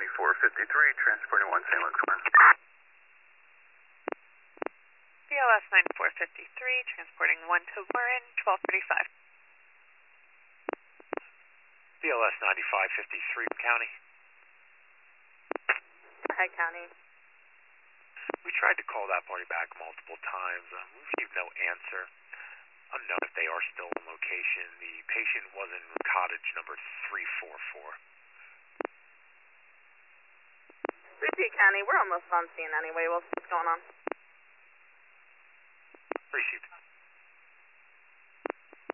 9453, transporting 1 St. Luke's Square. BLS 9453, transporting 1 to Warren, 1235. BLS 9553, County. Hi, County. We tried to call that party back multiple times. We received no answer. Unknown if they are still in location. The patient was in cottage number 344. Repeat, County. We're almost on scene anyway. We'll see what's going on. Received.